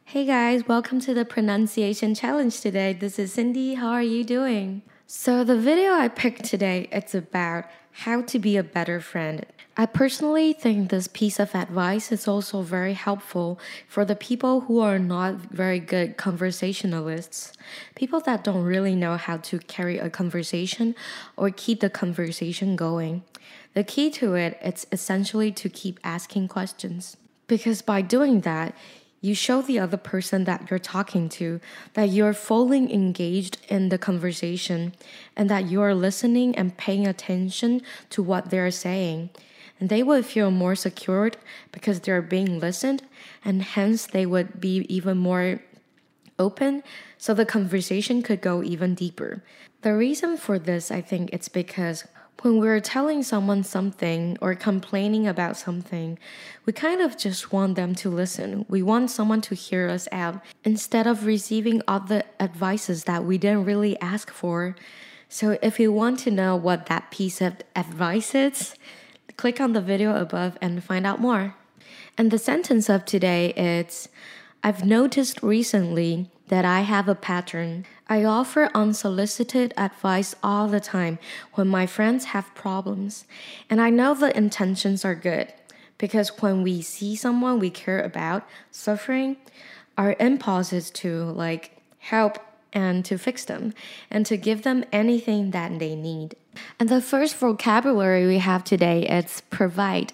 Hey guys, welcome to the pronunciation challenge today. This is Cindy. How are you doing? So the video I picked today, it's about how to be a better friend. I personally think this piece of advice is also very helpful for the people who are not very good conversationalists, people that don't really know how to carry a conversation or keep the conversation going. The key to it, it's essentially to keep asking questions. Because by doing that, you show the other person that you're talking to that you're fully engaged in the conversation and that you are listening and paying attention to what they're saying. And they would feel more secured because they're being listened, and hence they would be even more open so the conversation could go even deeper. The reason for this, I think, it's because when we're telling someone something or complaining about something, we kind of just want them to listen. We want someone to hear us out instead of receiving other advices that we didn't really ask for. So if you want to know what that piece of advice is, click on the video above and find out more. And the sentence of today is, I've noticed recently that I have a pattern. I offer unsolicited advice all the time when my friends have problems. And I know the intentions are good because when we see someone we care about suffering, our impulse is to help and to fix them and to give them anything that they need. And the first vocabulary we have today is provide.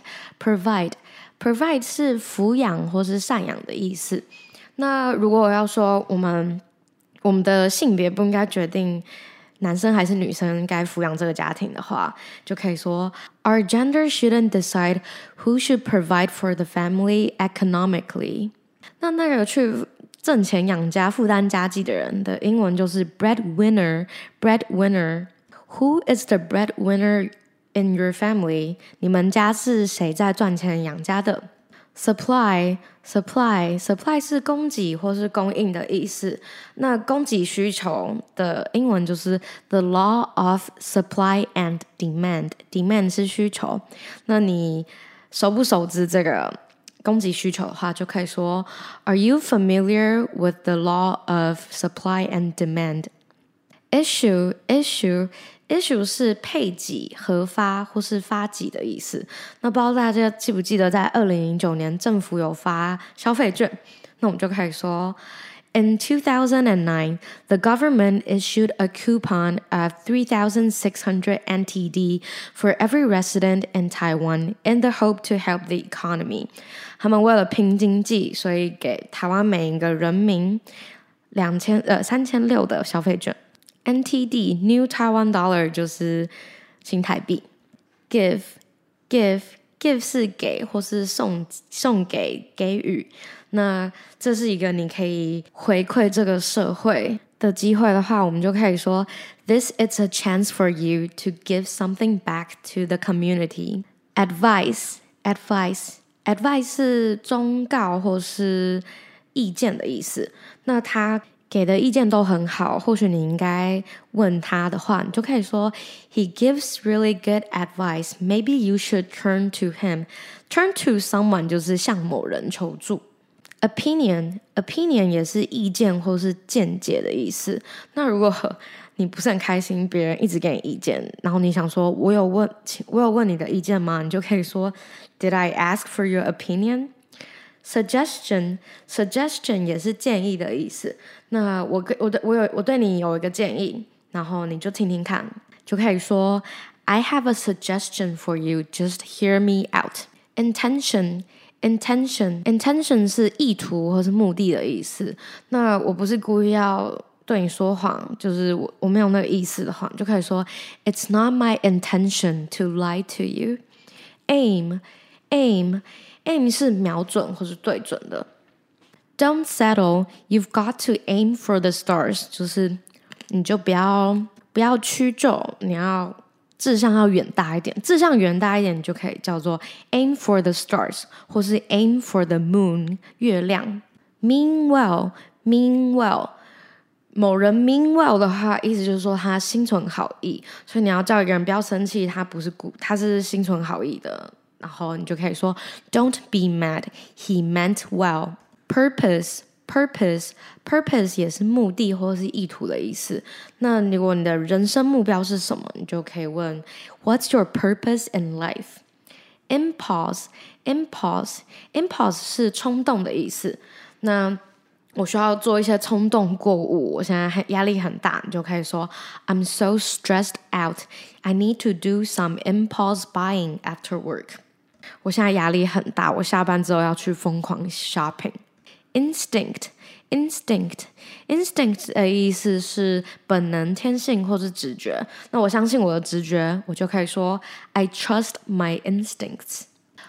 Provide 是抚养或是赡养的意思。那如果我要说我们的性别不应该决定男生还是女生该抚养这个家庭的话，就可以说 Our gender shouldn't decide who should provide for the family economically. 那个去挣钱养家负担家计的人的英文就是 breadwinner. Who is the breadwinner in your family? 你们家是谁在赚钱养家的？Supply 是供给或是供应的意思。那供给需求的英文就是 the law of supply and demand. Demand 是需求。那你熟不熟知这个供给需求的话，就可以说 Are you familiar with the law of supply and demand? Issue 是配给、核发或是发给的意思。那不知道大家记不记得在2009年政府有发消费券，那我们就可以说 In 2009, the government issued a coupon of 3,600 NTD for every resident in Taiwan in the hope to help the economy. 他们为了拼经济，所以给台湾每一个人民3,600的消费券。NTD New Taiwan Dollar 就是新台币。Give 是给或是送给给予。那这是一个你可以回馈这个社会的机会的话，我们就可以说 This is a chance for you to give something back to the community. Advice 是忠告或是意见的意思。那他给的意见都很好，或许你应该问他的话，你就可以说 He gives really good advice. Maybe you should turn to him. Turn to someone 就是向某人求助。Opinion 也是意见或是见解的意思。那如果你不是很开心，别人一直给你意见，然后你想说我有问你的意见吗？你就可以说 Did I ask for your opinion?Suggestion 也是建议的意思。那我对你有一个建议，然后你就听听看，就可以说 I have a suggestion for you, just hear me out. Intention 是意图或是目的的意思。那我不是故意要对你说谎，就是我没有那个意思的话，你就可以说 It's not my intention to lie to you. Aim 是瞄准或是对准的。Don't settle, you've got to aim for the stars. 就是你就不要屈就，你要志向要远大一点。志向远大一点，你就可以叫做 aim for the stars 或是 aim for the moon 月亮。Mean well 某人 mean well 的话，意思就是说他心存好意，所以你要叫一个人不要生气，他是心存好意的。然后你就可以说 Don't be mad, he meant well. Purpose purpose 也是目的或是意图的意思。那如果你的人生目标是什么，你就可以问 What's your purpose in life? Impulse 是冲动的意思。那我需要做一些冲动购物，我现在压力很大，你就可以说 I'm so stressed out. I need to do some impulse buying after work. 我现在压力很大，我下班之后要去疯狂 shopping. Instinct 的意思是本能、天性或是直觉。那我相信我的直觉，我就可以说 I trust my instincts.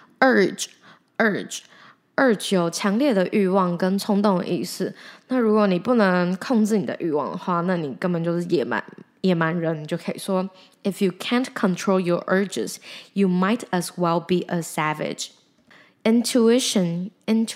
Urge 有强烈的欲望跟冲动的意思。那如果你不能控制你的欲望的话，那你根本就是野蛮人，你就可以说 If you can't control your urges, you might as well be a savage. Intuition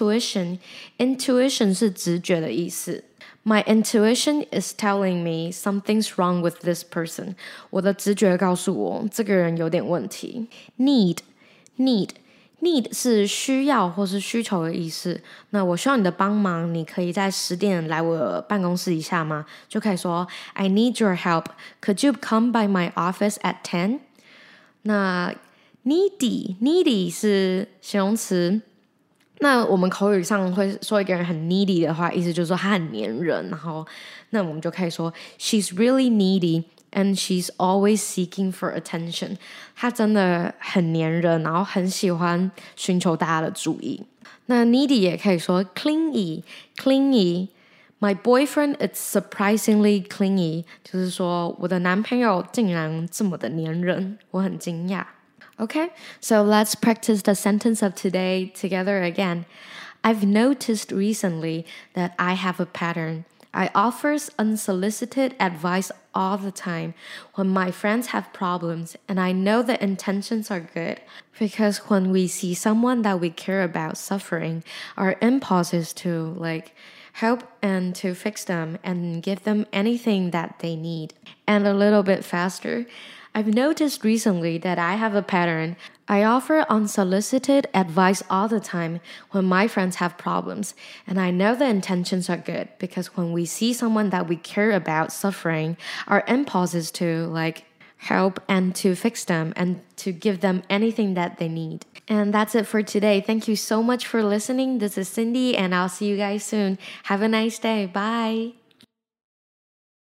是直觉的意思。My intuition is telling me something's wrong with this person. 我的直觉告诉我这个人有点问题。Need 是需要或是需求的意思。那我需要你的帮忙，你可以在10点来我办公室一下吗？就可以说 I need your help. Could you come by my office at 10? 那 needy 是形容词。那我们口语上会说一个人很 needy 的话，意思就是说他很黏人。然后那我们就可以说 She's really needy.And she's always seeking for attention. 她真的很黏人，然后很喜欢寻求大家的注意。那 needy 也可以说 clingy. My boyfriend is surprisingly clingy. 就是说我的男朋友竟然这么的黏人，我很惊讶。Okay, so let's practice the sentence of today together again. I've noticed recently that I have a pattern.I offer unsolicited advice all the time when my friends have problems, and I know the intentions are good because when we see someone that we care about suffering, our impulse is to help and to fix them and give them anything that they need. And a little bit faster. I've noticed recently that I have a pattern. I offer unsolicited advice all the time when my friends have problems, and I know the intentions are good because when we see someone that we care about suffering, our impulse is to help and to fix them and to give them anything that they need. And that's it for today. Thank you so much for listening. This is Cindy, and I'll see you guys soon. Have a nice day. Bye.